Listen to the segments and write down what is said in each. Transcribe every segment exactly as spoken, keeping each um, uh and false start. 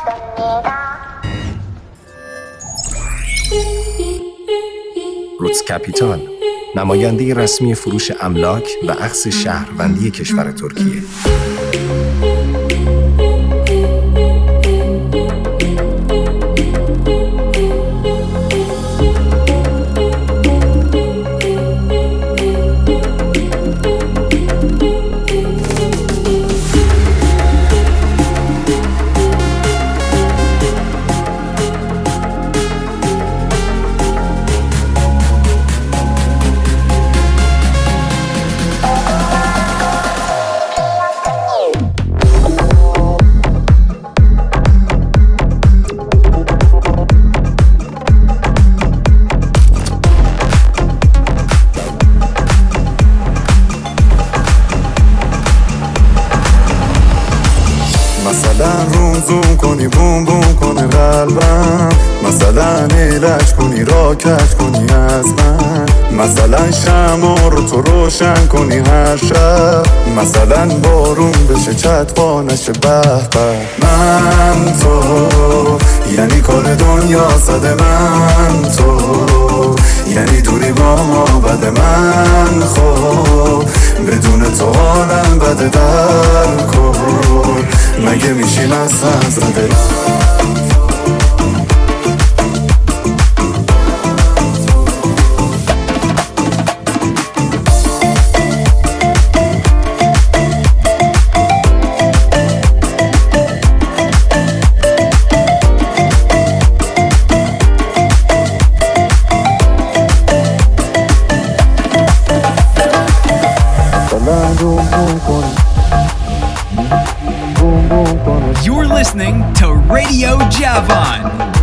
روتس کپیتال، نماینده رسمی فروش املاک و اخذ شهروندی کشور ترکیه. مثلا روم زوم کنی بوم بوم کنه قلبم، مثلا ایلش کنی را کش کنی از من، مثلا شمع رو تو روشن کنی هر شب، مثلا بارون بشه چتبا نشه به به. من تو یعنی کار دنیا صده، من تو یعنی دوری با ما بده، من خب بدون تو حالم بده در کن، مگه میشیم از هم زده. You're listening to Radio Javan.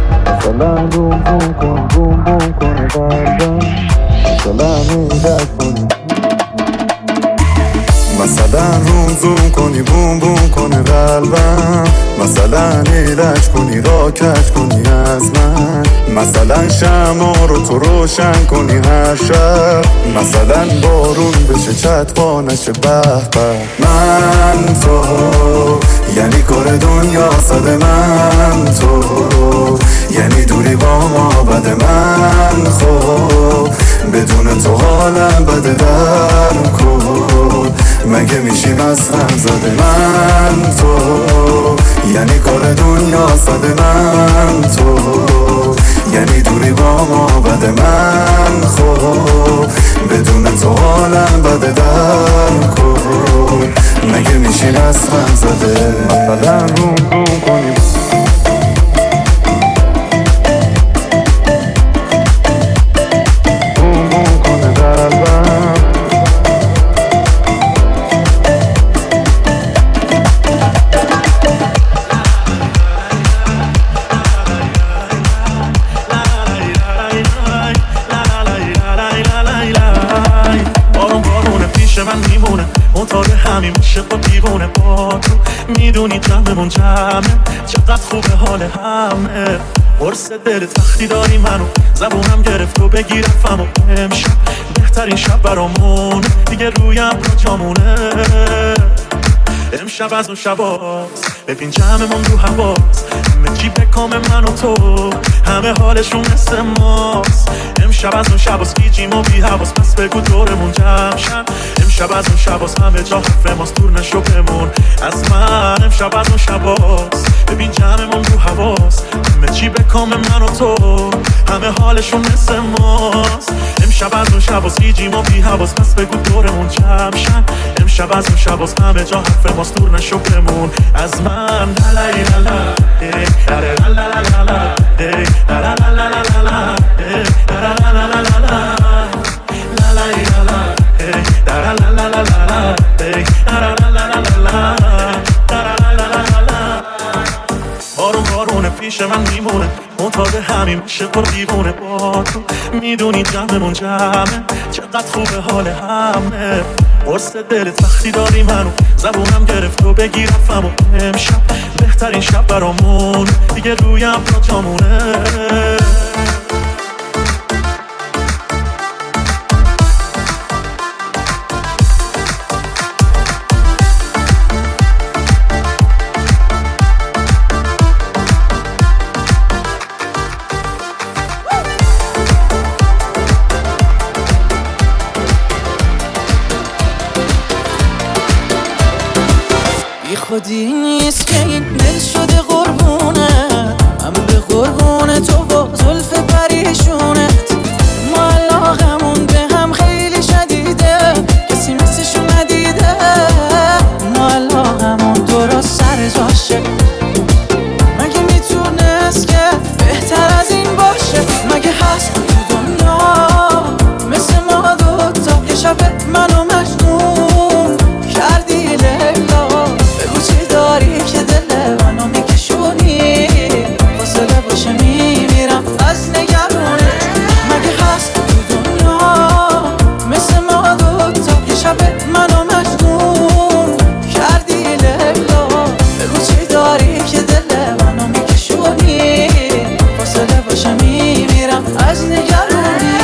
مثلا روم زوم کنی بوم بوم کنه قلبم، مثلا ایلش کنی را کش کنی از من، مثلا شمع رو تو روشن کنی هر شب، مثلا بارون بشه چتبا نشه به به. من تو یعنی کار دنیا صده، من تو یعنی دوری با ما بده، من خب بدون تو حالم بده در کن، مگه میشیم از هم زده. من تو یعنی کار دنیا صده، من تو یعنی دوری با ما بده، من خب بدون تو حالم بده در کن، مگه میشیم از هم زده. مثلا روم روم کنیم همین عشق و دیوونه با تو، میدونی جمعمون جمعه چقدر خوبه حال همه، قرص دلت وقتی داری منو زبونم گرفت و بگیرم و امشب بهترین شب برامون دیگه رویم رو جامونه، امشب از اون شباست ببین جمعمون رو هواست، همه چی بکام من و تو همه حالشون مثل ماست، امشب از اون شباست گیجیم و بی حواس پس بگو دورمون جمع شن، امشب از اون شباست همه جا حرف ماست دور نشو بمون از من، امشب از اون شباست ببین جمعمون رو هواست، همه چی بکام من و تو همه حالشون مثل ماست، امشب از اون شباست گیجیم و بی حواس پس بگو دورمون جمع شن، امشب از اون شباست همه جا حرف ماست دور نشو بمون از من. لا لا لا لا لا لا لا لا لا لا لا بارون بارونه پیش من میمونه منتظر همین عشق و دیوونه با تو، میدونی جمعمون جمعه چقدر خوبه حال همه، قرص دلت وقتی داری منو زبونم گرفت و بگیرم و امشب بهترین شب برامون دیگه رویم را جامونه. بی خودی نیست که این دل شده قربونه، من به قربون تو با زلف پریشونت. ما علاقمون به هم خیلی شدیده، کسی مثلشو ندیده. ما علاقمون درست سر جاشه، مگه میتونست که بهتر از این باشه؟ مگه هست تو دنیا مثل ما دوتا؟ یه شب منو مجنون کردی لیلا، بگو چی داری که دل منو میکشونی؟ فاصله باشه میمیرم از نگرونه. مگه هست تو دنیا مثل ما دوتا؟ یه شب منو مجنون کردی لیلا، بگو چی داری که دل منو میکشونی؟ فاصله باشه میمیرم از نگرونی.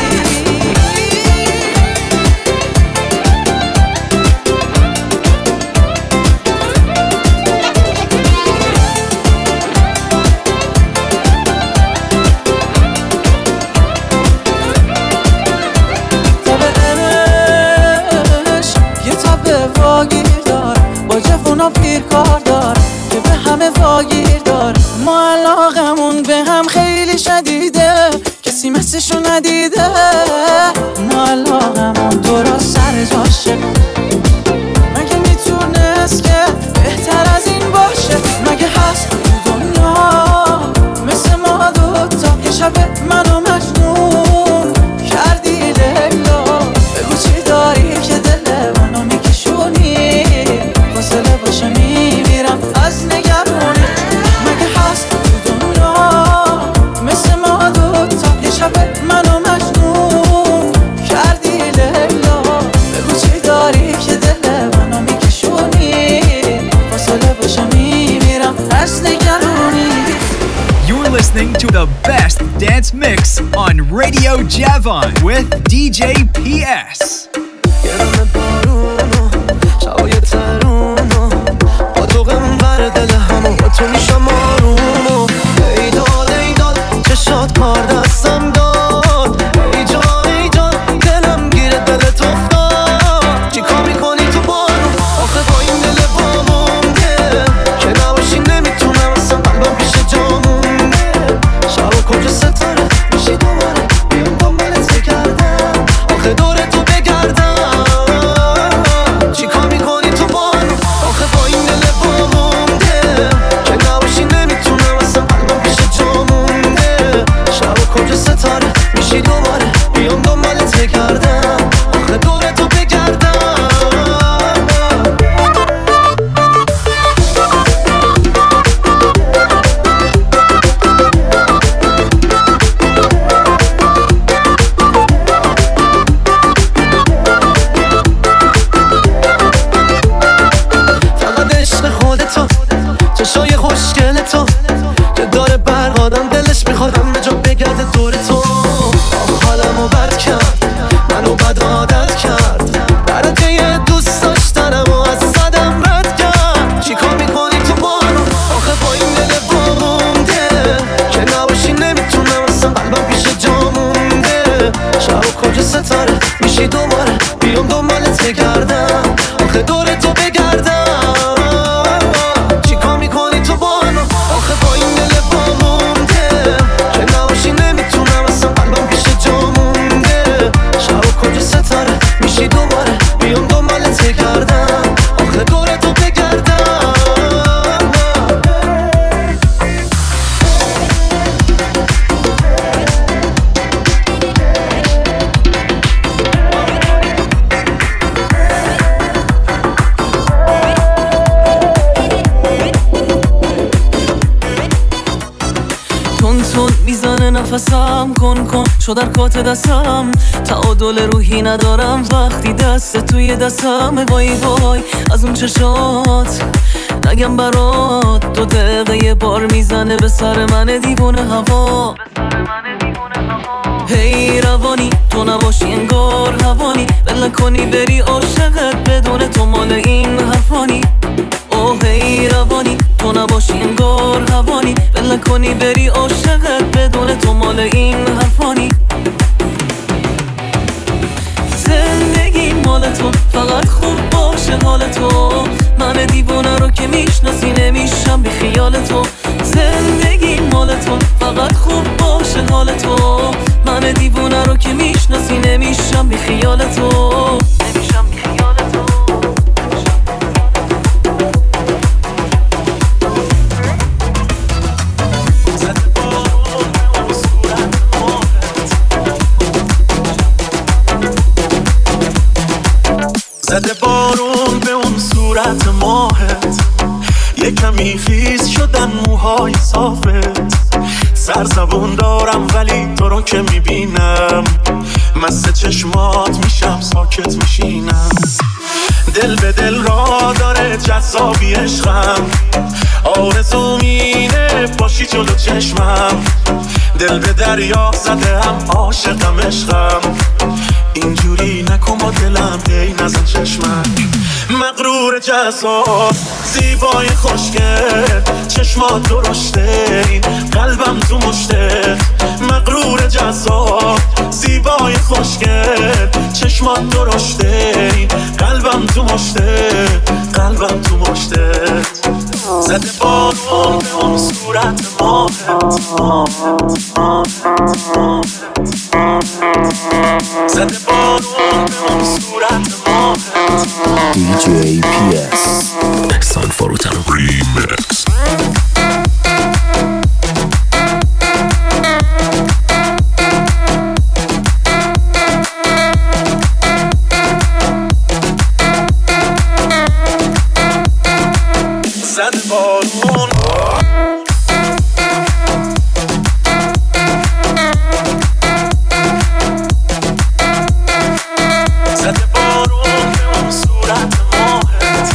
پیر کار دار که به همه واگیر دار. ما علاقمون به هم خیلی شدیده، کسی مثلشو ندیده. ما علاقمون درست سر جاشه، مگه میتونست که بهتر از این باشه؟ مگه هست تو دنیا مثل ما دوتا؟ یه شب منو مجنون کردی لیلا، بگو چی داری که دل منو میکشونی؟ فاصله باشه میمیرم از نگرونی. مگه هست تو دنیا مثل ما دوتا؟ یه شب منو مجنون کردی لیلا، بگو چی داری که دل منو میکشونی؟ فاصله باشه میمیرم از نگرونی. You're listening to the best dance mix on Radio Javon with دی جی پی اس. گرم بارونو شبای ترونو با تو غم بر دل همو با تو میشم آرومو. ای داد ای داد چشات کار دستم داد، ای جان ای جان دلم گیره دلت افتاد. چی کار میکنی تو بارون آخه با این دل بامونده که نباشی نمیتونم اصلا قلبم پیش جامونده. شب کجا ستاره میشی دوباره بیام دنبالت بگردم، آخه دور تو بگردم. چی کار میکنی تو بارون آخه با این دل بامونده که نباشی نمیتونم اصلا قلبم پیش جامونده. شب کجا ستاره میشی دوباره بیام دنبالت بگردم، آخه دور تو بگردم. فقط عشق خودتو، چشای خوشگل تو که داره برق آدم دلش میخواد همه جا بگرده دور تو. آخ حالمو بد کرد منو بد عادت کرد، برای یه دوست داشتنم و از صدم رد کرد. چی کار میکنی تو بارون آخه با این دل بامونده که نباشی نمیتونم اصلا قلبم پیش جامونده. شب کجا ستاره میشی دوباره بیام دنبالت بگردم، آخه دور تو بگردم. چی کار میکنی تو بارون آخه با این دل بامونده که نباشی نمیتونم اصلا قلبم پیش جامونده. شب کجا ستاره میشی دوباره بیام دنبالت بگردم، آخه دور تو بگردم. تون تون میزنه نفسم، کن کن شو در کات دستم. تعادل روحی ندارم وقتی دست توی دستم. وای وای از اون چشات نگم برات، دو دقیقه یه بار میزنه به سر من دیوونه هوا. هی روانی تو نباشی انگار هوانی، بله کنی بری عاشقت بدون تو مال این حرفانی. اوه هی روانی تو نباشی انگار هوانی، بله کنی بری عاشقت بدون تو مال این حرفانی. زندگی مال تو، فقط خوب باشه حال تو. من دیوونه رو که میشه خیال تو، زندگی مال تو، فقط خوب باشه حال تو. من دیوونه رو که میشناسی نمیشم بی خیال تو، نمیشم بی خیال تو. زده بارون به اون صورت ماهت، یه کمی خیس شدن موهای صافت. سرزبون دارم ولی تو رو که میبینم، مست چشمات میشم ساکت میشینم. دل به دل را داره جذابی عشقم، آرزوم اینه باشی جلو چشمم. دل به دریا زده هم عاشقم عشقم، اینجوری نکن با دلم هی نزن چشمک. مغرور جذاب زیبای خوشگل، چشمات درشته این قلبم تو مشته. مغرور جذاب زیبای خوشگل، چشمات درشته این قلبم تو مشته. قلبم تو مشته. زده بارون به اون صورت ماهت، زده بارون به اون صورت ماهت. دی جی پی اس احسان فروتن ریمیکس. زده بارون زده بارون به اون صورت ماهت.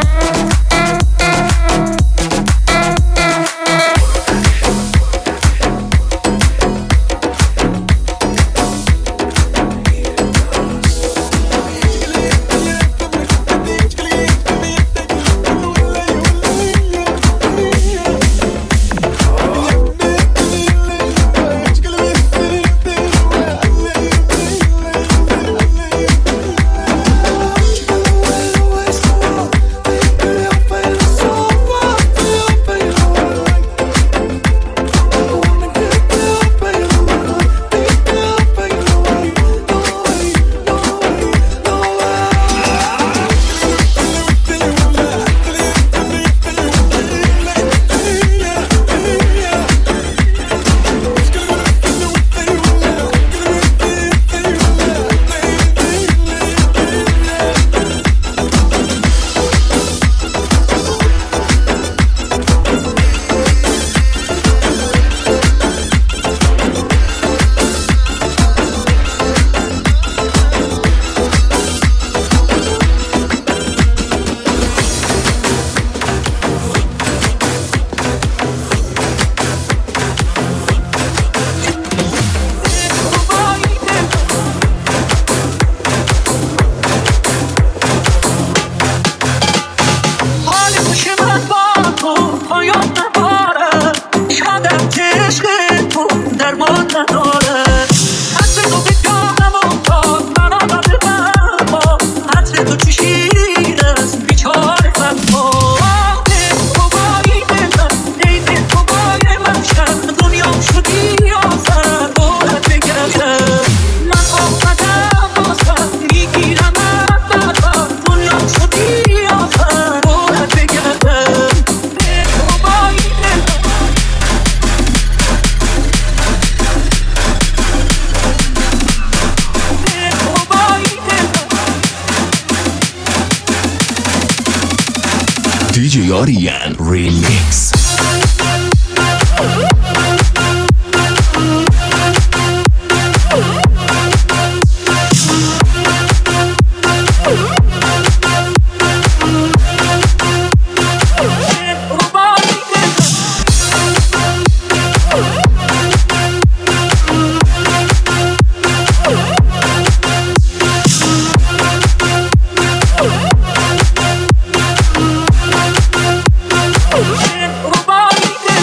دی جی آریان ریمیکس. Bye.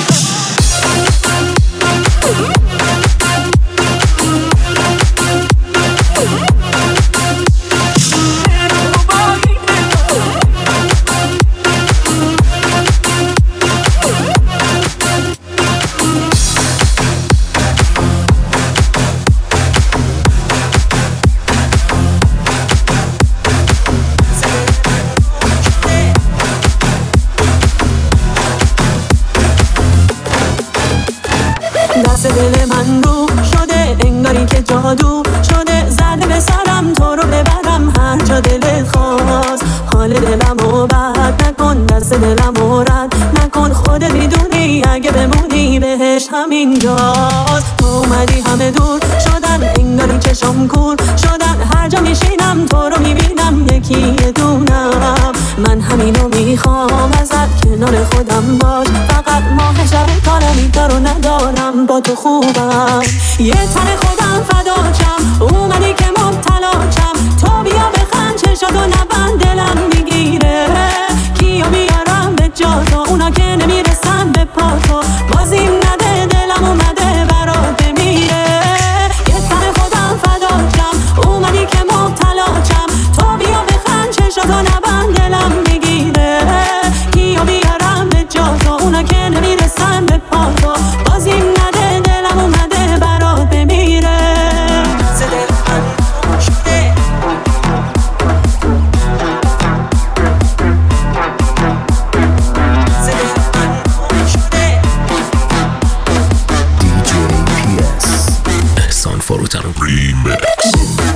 دل من رو شده انگاری که جادو شده، زده به سرم تو رو ببرم هر جا دلت خواست. حال دلمو بد نکن، دست دلمو رد نکن، خودت میدونی اگه بمونی بهش همینجاست. تو اومدی همه دور شدن انگاری چشم کور شدن، هر جا میشینم تو رو میبینم یکی دونم. من همینو میخوام ازت کنار خودم باش، فقط ماه شب کارمی تا رو ندارم با تو خوبم. یه تن خودم فداچم اومدی که مبتلاچم، تو بیا بخند چشاتو نبند دلم میگیره. کیا بیارم به جا تو اونا که نمیرسن به پا تو، بازیم نده دلم اومده برات بمیره. یه تن خودم فداچم اومدی که مبتلاچم، تو بیا بخند چشاتو نبند دلم میگیره. کیا بیارم به جا تو اونا که نمیرسن به پا تو، بازیم نده دلم اومده برات بمیره. فروتن ریمیکس.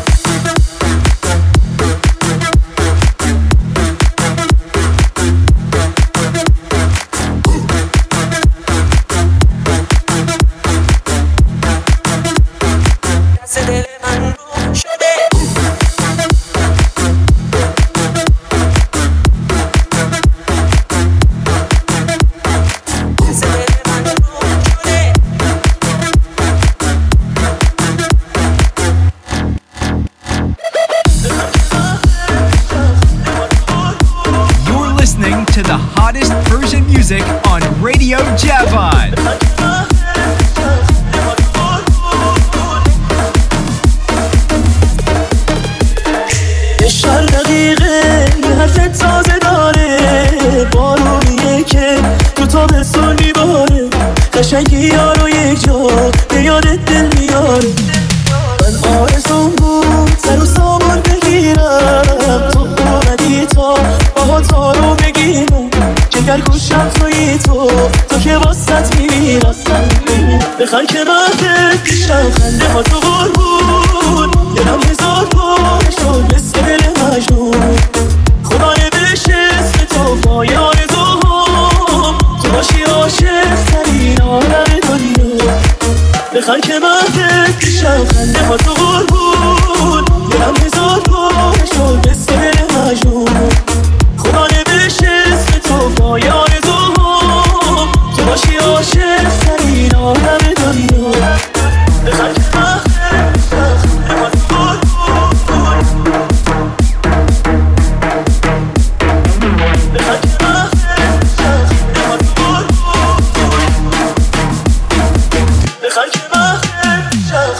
To the hottest Persian music on Radio Javan. اشار دقیقه یه حرف تازه داره، بارونیه که تو تابستون میباره، قشنگی یارو یک جا به یادت دل میاره. من آرزون بود سر و سامان بگیرم، تو اومدی تا باها تا رو بگیرم. جگر گوشم توی تو تو که واسط میمیرم، بخن که مهدت پیشم خنده ها تو قربون. دلم هزار پاره شد مثل دل مجنون، خدا نوشت اسم تو پای آرزوهام، تو باشی عاشق ترین عالم دنیا. بخن که مهدت پیشم خنده ها تو قربون. دلم هزار پاره شد مثل دل مجنون، خدا نوشت اسم تو پای آرزوهام، تو باشی عاشق ترین عالم دنیا. بخن که مهدت پیشم خنده ها تو قربون. بخن که مهدت پیشم خنده ها تو قربون. بخن که مهدت پیشم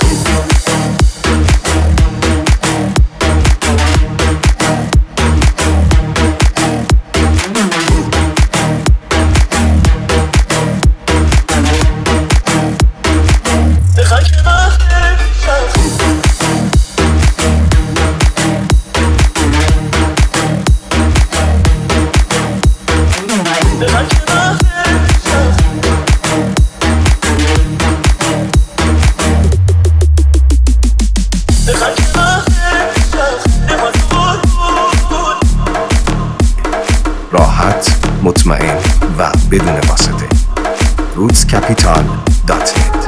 راحت، مطمئن و بدون واسطه. روتس کپیتال دات نت.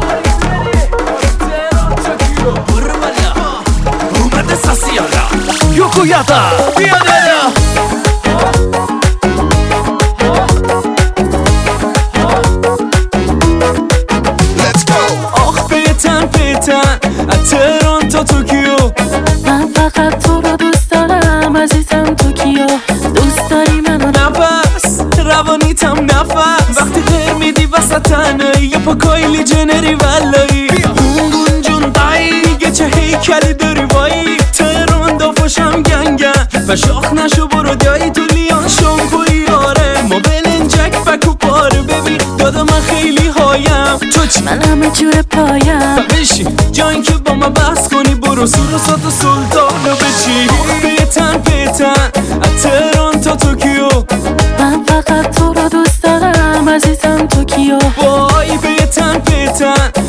آخ پیتن پیتن از تهران تا توکیو، من فقط تو رو دوست دارم عزیزم. توکیو دوست داری منو؟ نفس روانیتم نفس، وقتی غیر میدی وسط تنهایی یا پا کایلی جنری ولایی. اون جون دایی دیگه چه هیکلی داری وایی، تهران دافاشم گنگن و شاخ نشو برو دایی تو لیان شامپوی. آره ما بلنجک بکو پاره ببین دادا من خیلی هایم، تو چی؟ من همه جور پایم. بشین جایی که با ما بحث کنی برو سور و سات و سلطانو بچی. پیتن پیتن از تهران تا توکیو، من فقط تو رو دوست دارم عزیزم. توکیو وای پیتن پیتن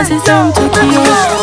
عزیزم توکیو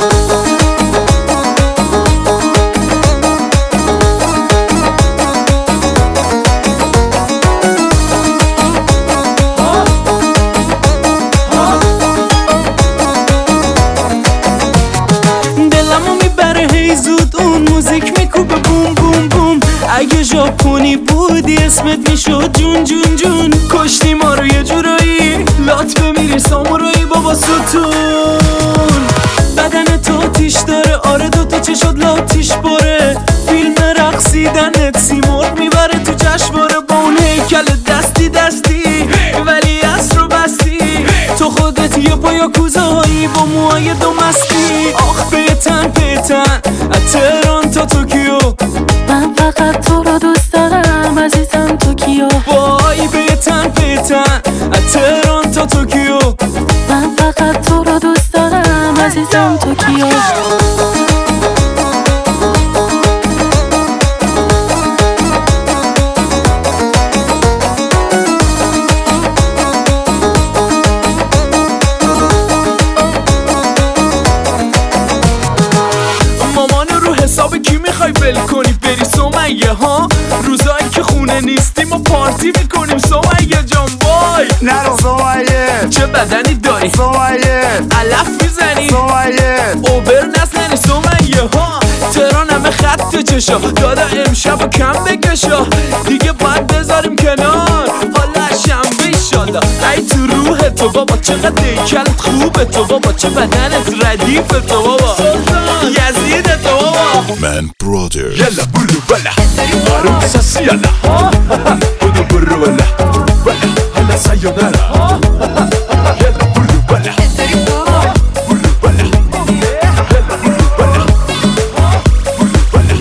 اگه ژاپنی بودی اسمت میشد جون جون جون کشتی ما رو یه جورایی لات بمیری سامورایی بابا ستون بدن تو تیش داره آره دوتا چشات لاتیش باره فیلم رقصیدنت سیمرغ میبره تو جشنواره با اون هیکل دستی دستی ولی اصر رو بستی تو خودت یه پایا کوزایی با موهای دو مستی آخ پیتن پیتن تهران تا توکیو من فقط تو رو دوست دارم عزیزم توکیو وای پیتن پیتن تهران تا توکیو من فقط تو رو دوست دارم عزیزم توکیو ول کنی بری سمیه ها روزایی که خونه نیستیم و پارتی میکنیم سمیه جان وای نرو سمیه چه بدنی داری سمیه علف میزنی سمیه اوبر نزنی سمیه ها تهران همه خط چشا دادا امشب و کم بکشا دیگه باید بذاریم کنار حالا شنبه ایشالا ای تو روح تو بابا چقدر دیکلت خوبه تو بابا چه بدنت ردیف تو بابا یزید تو بابا من برادر يلا برو بلا قارون اساسی يلا برو برو بلا بلا هلا سايونارا يلا برو بلا برو بلا يلا برو بلا برو بلا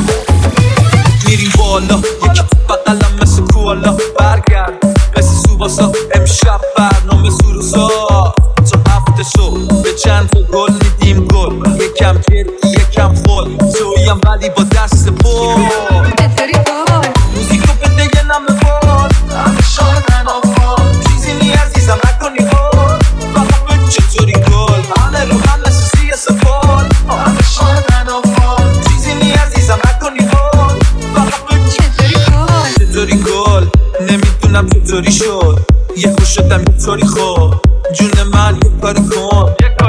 میریم بالا یکی بقلم مثل کوالا برگرد مثل سوباسا امشب برنامه سروسا تا هفته صبح به چند تا گل میدیم گل یکم جدی یکم خول سویم ولی با دست پر موزیکو بده یه نمه بار همه شاهدن آفار چیزی نی عزیزم نکنی هار فقط به چطوری گل همه رو هم مثل سی سفال همه شاهدن آفار چیزی نی عزیزم نکنی هار فقط به چطوری گل چطوری گل نمیدونم چطوری شد یه خوش شدم یه طوری خود جون من یه کاری کن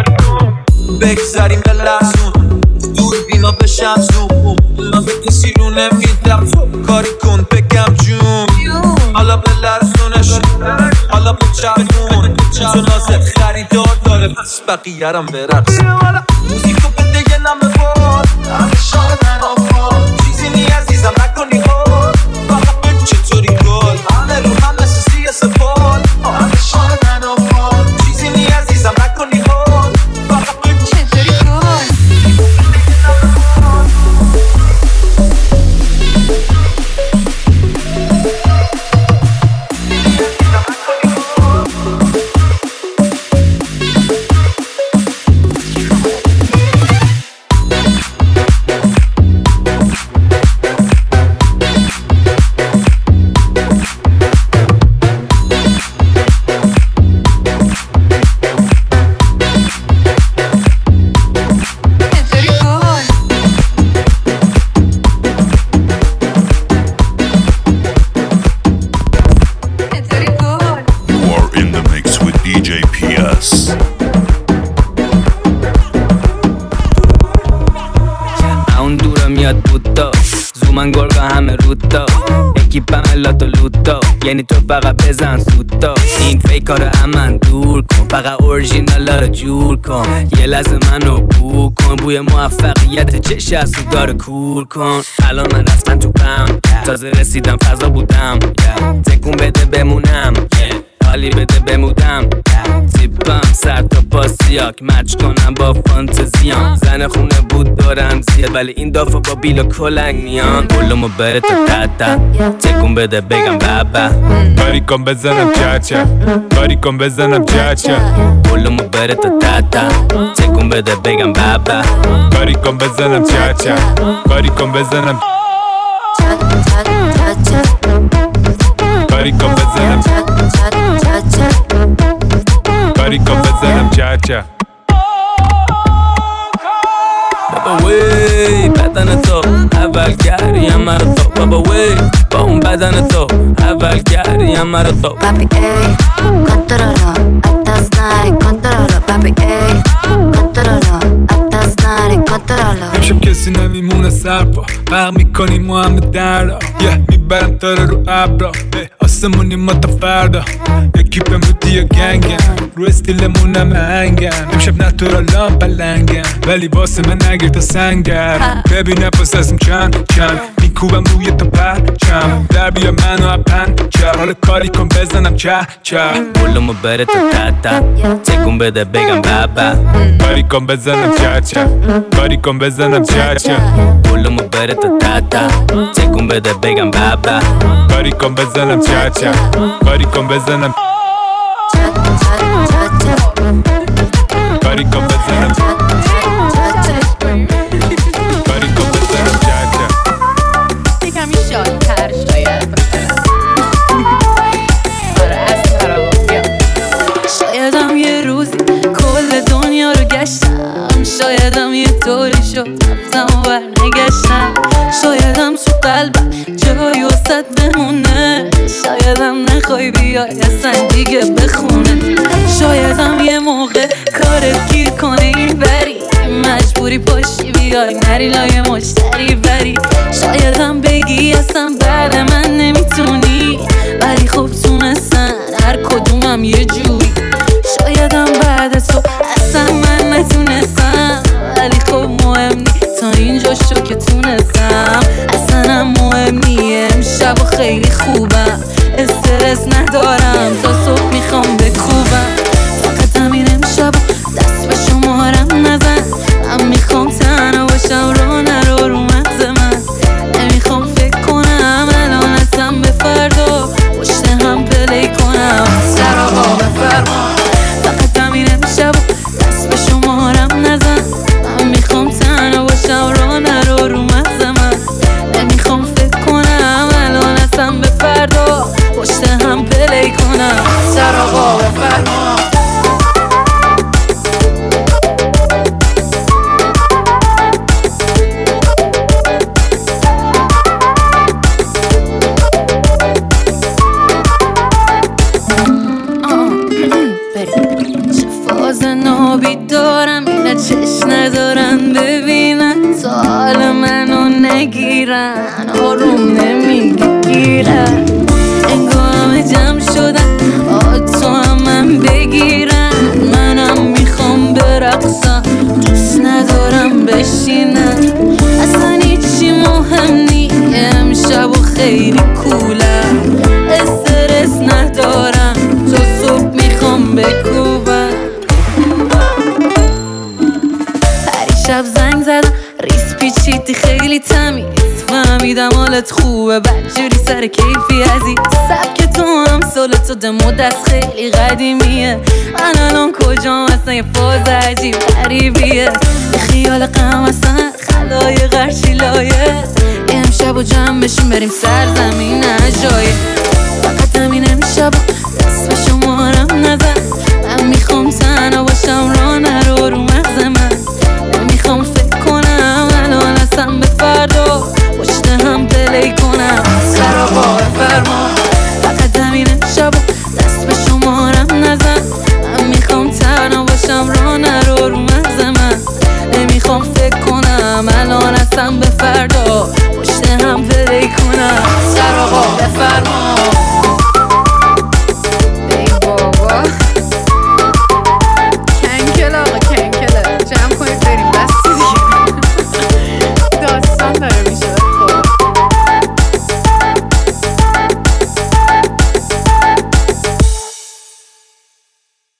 بگذاریم به لحظون دور بینا بشم زوم من به کسی رو نمیدم کاری کن بگم جون حالا به لرزونش حالا به چرمون تو نازه خریدار داره پس بقیه رم برقص موزیکو بده یه نمه بار همه شاهدن آفار چیزی نی عزیزم نکنی هار فقط به چطوری گل همه رو هم مثل سی سفال همه شاهدن آفار چیزی نی عزیزم نکنی هار فقط به چطوری گل یعنی تو فقط بزن سوتا این فیکارو امن دور کن فقط اورژینالا رو جور کن یه لحظه منو بو کن بوی موفقیت چش از سیگار کور کن الان من رسما تو پم تازه رسیدم فضا بودم تکون بده بمونم حالی بده بمودم زیبم سر تا پاسیاک مچ کنم با فانتزیام زن خونه بود دارم زیاد ولی این دافا با بیل و کلنگ میان کلومو بره تا تتا تکون بده بگم بابا کاری کن بزنم چاچا کاری کن بزنم چاچا کلومو بره تا تتا تکون بده بگم بابا کاری کن بزنم چاچا کاری کن بزنم کاری کن بزنم کاری کن بزنم چاچا بابا وی بدن تو اول کردیم مرا تو بابا وی با اون بدن تو اول کردیم مرا تو Papi ey, controlo, estás nare, controlo Papi ey, controlo, estás nare, controlo امشب کسی نمیمونه سرپا برق میکنیم و همه دردا یه میبرم تاره رو ابرا آسمونی ما تا فردا یکی بمودی یا گنگم رو استیلمون همه هنگم امشب نتورالام پلنگم ولی واسه من نگیر تا سنگر ببینم پس ازم چند چند میکوبم روی تا پرچم در بیا منو اپن چه حال کاری کن بزنم چه چه بلومو بره تا تا تا تکون بده بگم بابا کاری کن بزنم چه چه کاری کن بزنم چه چه بلومو بره تا تا تا تکون بده بگم بابا کاری کن بزنم چه چه کاری کن بزنم کاری کن بزنم کاری کن بزنم چه چه یکم این شادتر شاید آره از خرابی شایدم یه روزی کل دنیا رو گشتم شایدم یه طوری شد رفتم و برنگشتم شایدم تو قلبم جایی وسط بمونه شایدم نخوای بیای اصلا دیگه بخونه شایدم یه موقع کارت گیر کنه این بری مجبوری پاشی بیای نری لای مشتری بری شایدم بگی اصلا بعد من نمیتونی ولی خب تونستن هر کدومم یه جوری شایدم بعد تو اصلا من نتونستم ولی خب مهم نی تا اینجا شو که تونستم اصلا هم مهم نی امشب و خیلی خوبم استرس ندارم تا صبح میخوام بکوبم فقط همین امشب دست به شمارم نزن من میخوام تنها باشم رو نرو رو مغز من نمیخوام فکر کنم الان ازم به فردا پشت هم پلی کنم سر آقا بفرما فقط همین امشب دست به شمارم نزن من میخوام تنها باشم رو نرو رو مغز من نمیخوام فکر کنم الان ازم به فردا پشت هم پلی کنم سر آقا بفرما دارم اینا چشم ندارن ببینن تا حال منو نگیرن آروم نمیگیرن انگار همه جمع شدن آتو هم من بگیرن منم میخوام برقصم دوست ندارم بشینن اصلا هیچی مهم نی امشب و خیلی کولم استرس ندارم تا صبح میخوام بکوبم شب زنگ زدم ریس پیچیدی خیلی تمیز فهمیدم حالت خوبه بدجوری سر کیفی عزیز سبک تو هم سال تو دمو دست خیلی قدیمیه من الان کجام اصلا یه فاز عجیب غریبیه یه خیال غم اصلا خلای غرشی لایه امشب و جمع بشیم بریم سرزمین جایه فقط همین امشب دست به شمارم نزن من میخوام تنها باشم را نرو رو مغز من نمیخوام فکر کنم الان اصلا به فردا پشت هم پلی کنم سر آقا بفرما